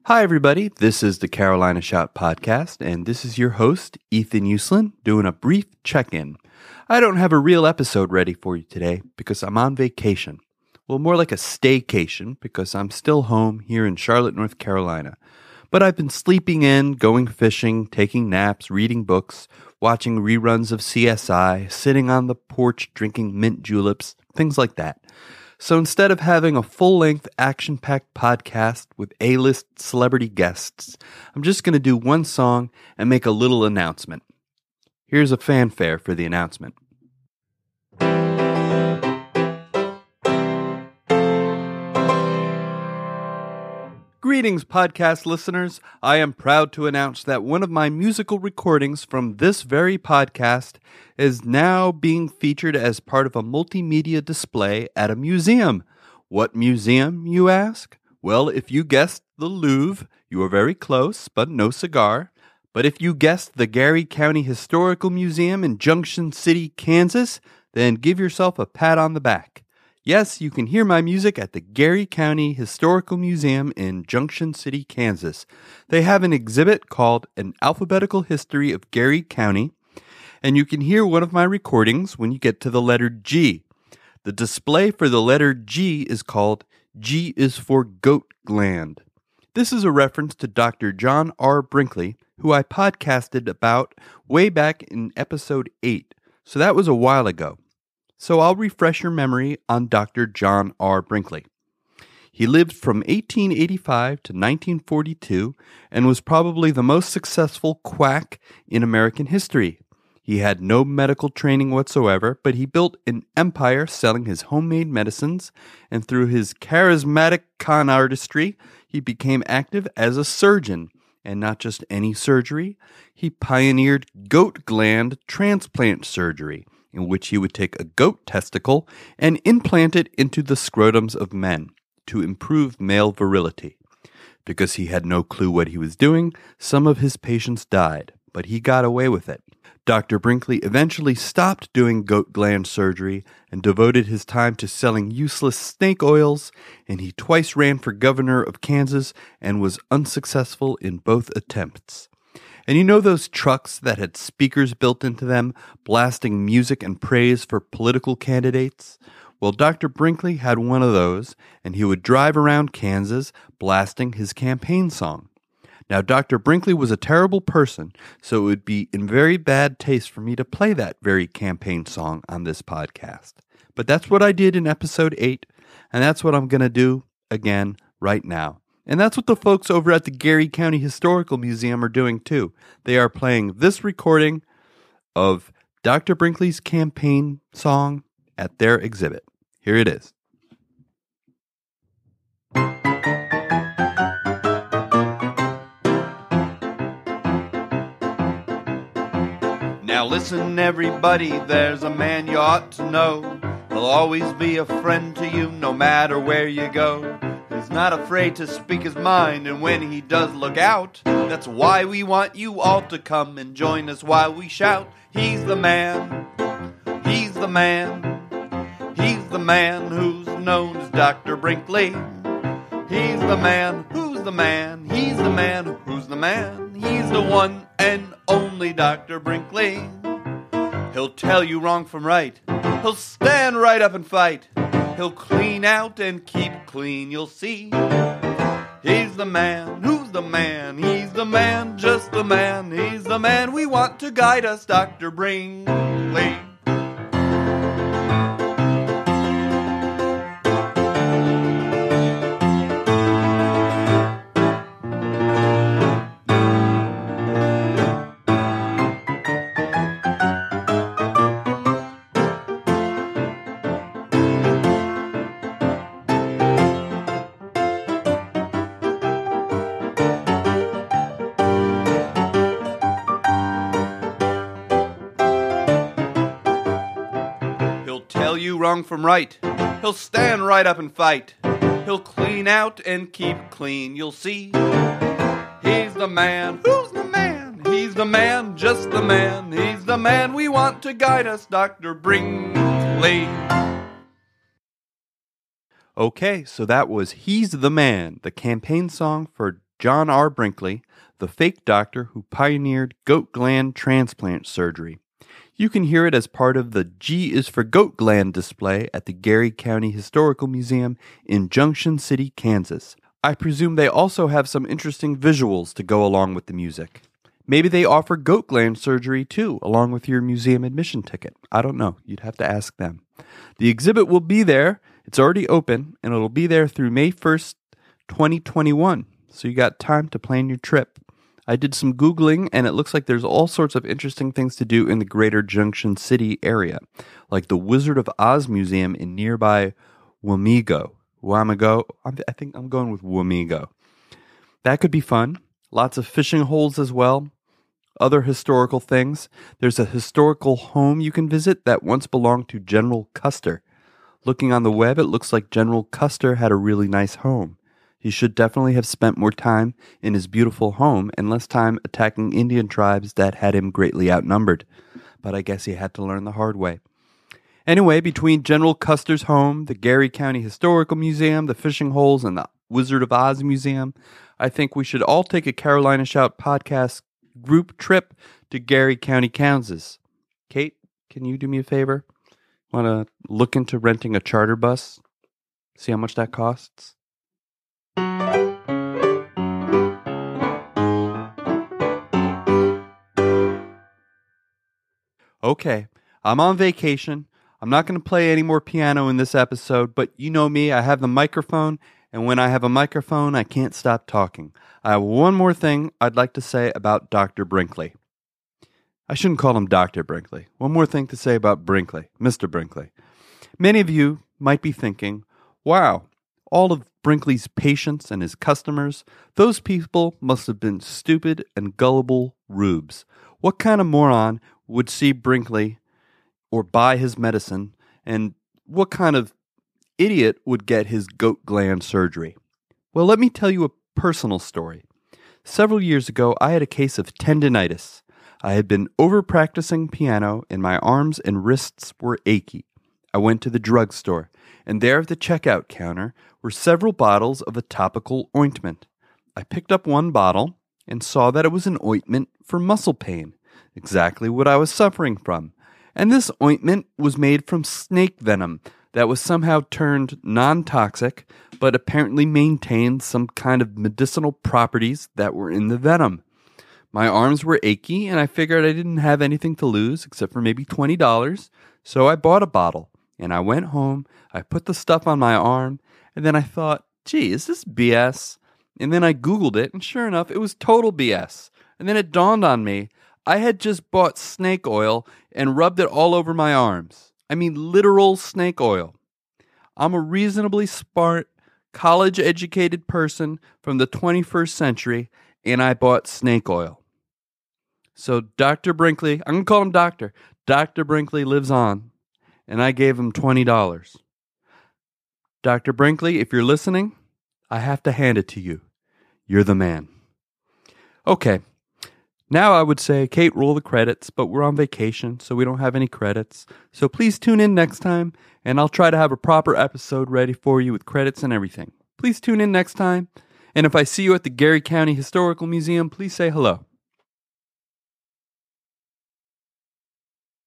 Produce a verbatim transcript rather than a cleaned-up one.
Hi, everybody. This is the Carolina Shout Podcast, and this is your host, Ethan Uslan, doing a brief check-in. I don't have a real episode ready for you today because I'm on vacation. Well, more like a staycation because I'm still home here in Charlotte, North Carolina. But I've been sleeping in, going fishing, taking naps, reading books, watching reruns of C S I, sitting on the porch drinking mint juleps, things like that. So instead of having a full-length, action-packed podcast with A-list celebrity guests, I'm just going to do one song and make a little announcement. Here's a fanfare for the announcement. Greetings, podcast listeners. I am proud to announce that one of my musical recordings from this very podcast is now being featured as part of a multimedia display at a museum. What museum, you ask? Well, if you guessed the Louvre, you are very close, but no cigar. But if you guessed the Gary County Historical Museum in Junction City, Kansas, then give yourself a pat on the back. Yes, you can hear my music at the Gary County Historical Museum in Junction City, Kansas. They have an exhibit called An Alphabetical History of Gary County, and you can hear one of my recordings when you get to the letter G. The display for the letter G is called G is for Goat Gland. This is a reference to Doctor John R. Brinkley, who I podcasted about way back in episode eight, so that was a while ago. So I'll refresh your memory on Doctor John R. Brinkley. He lived from eighteen eighty-five to nineteen forty-two and was probably the most successful quack in American history. He had no medical training whatsoever, but he built an empire selling his homemade medicines, and through his charismatic con artistry, he became active as a surgeon. And not just any surgery, he pioneered goat gland transplant surgery, in which he would take a goat testicle and implant it into the scrotums of men to improve male virility. Because he had no clue what he was doing, some of his patients died, but he got away with it. Doctor Brinkley eventually stopped doing goat gland surgery and devoted his time to selling useless snake oils, and he twice ran for governor of Kansas and was unsuccessful in both attempts. And you know those trucks that had speakers built into them, blasting music and praise for political candidates? Well, Doctor Brinkley had one of those, and he would drive around Kansas blasting his campaign song. Now, Doctor Brinkley was a terrible person, so it would be in very bad taste for me to play that very campaign song on this podcast. But that's what I did in episode eight, and that's what I'm going to do again right now. And that's what the folks over at the Gary County Historical Museum are doing too. They are playing this recording of Doctor Brinkley's campaign song at their exhibit. Here it is. Now listen everybody, there's a man you ought to know. He'll always be a friend to you no matter where you go. He's not afraid to speak his mind, and when he does look out, that's why we want you all to come and join us while we shout. He's the man, he's the man, he's the man who's known as Doctor Brinkley. He's the man, who's the man, he's the man, who's the man, he's the one and only Doctor Brinkley. He'll tell you wrong from right, he'll stand right up and fight. He'll clean out and keep clean, you'll see. He's the man, who's the man? He's the man, just the man. He's the man we want to guide us, Doctor Brinkley. Wrong from right, he'll stand right up and fight. He'll clean out and keep clean, you'll see. He's the man, who's the man? He's the man, just the man. He's the man we want to guide us, Doctor Brinkley. Okay, so that was He's the Man, the campaign song for John R. Brinkley, the fake doctor who pioneered goat gland transplant surgery. You can hear it as part of the G is for Goat Gland display at the Gary County Historical Museum in Junction City, Kansas. I presume they also have some interesting visuals to go along with the music. Maybe they offer goat gland surgery too, along with your museum admission ticket. I don't know. You'd have to ask them. The exhibit will be there. It's already open, and it'll be there through May first, twenty twenty-one. So you got time to plan your trip. I did some Googling, and it looks like there's all sorts of interesting things to do in the greater Junction City area, like the Wizard of Oz Museum in nearby Wamego. Wamego? I think I'm going with Wamego. That could be fun. Lots of fishing holes as well. Other historical things. There's a historical home you can visit that once belonged to General Custer. Looking on the web, it looks like General Custer had a really nice home. He should definitely have spent more time in his beautiful home and less time attacking Indian tribes that had him greatly outnumbered. But I guess he had to learn the hard way. Anyway, between General Custer's home, the Gary County Historical Museum, the fishing holes, and the Wizard of Oz Museum, I think we should all take a Carolina Shout podcast group trip to Gary County, Kansas. Kate, can you do me a favor? Want to look into renting a charter bus? See how much that costs? Okay, I'm on vacation. I'm not going to play any more piano in this episode, but you know me, I have the microphone, and when I have a microphone, I can't stop talking. I have one more thing I'd like to say about Doctor Brinkley. I shouldn't call him Doctor Brinkley. One more thing to say about Brinkley, Mister Brinkley. Many of you might be thinking, wow, all of Brinkley's patients and his customers, those people must have been stupid and gullible rubes. What kind of moron would see Brinkley or buy his medicine, and what kind of idiot would get his goat gland surgery? Well, let me tell you a personal story. Several years ago, I had a case of tendinitis. I had been over-practicing piano, and my arms and wrists were achy. I went to the drugstore, and there at the checkout counter were several bottles of a topical ointment. I picked up one bottle and saw that it was an ointment for muscle pain, exactly what I was suffering from. And this ointment was made from snake venom that was somehow turned non-toxic, but apparently maintained some kind of medicinal properties that were in the venom. My arms were achy, and I figured I didn't have anything to lose except for maybe twenty dollars, so I bought a bottle. And I went home, I put the stuff on my arm, and then I thought, gee, is this B S? And then I Googled it, and sure enough, it was total B S. And then it dawned on me, I had just bought snake oil and rubbed it all over my arms. I mean, literal snake oil. I'm a reasonably smart, college-educated person from the twenty-first century, and I bought snake oil. So Doctor Brinkley, I'm going to call him Doctor. Doctor Brinkley lives on. And I gave him twenty dollars. Doctor Brinkley, if you're listening, I have to hand it to you. You're the man. Okay, now I would say, Kate, roll the credits, but we're on vacation, so we don't have any credits. So please tune in next time, and I'll try to have a proper episode ready for you with credits and everything. Please tune in next time, and if I see you at the Gary County Historical Museum, please say hello.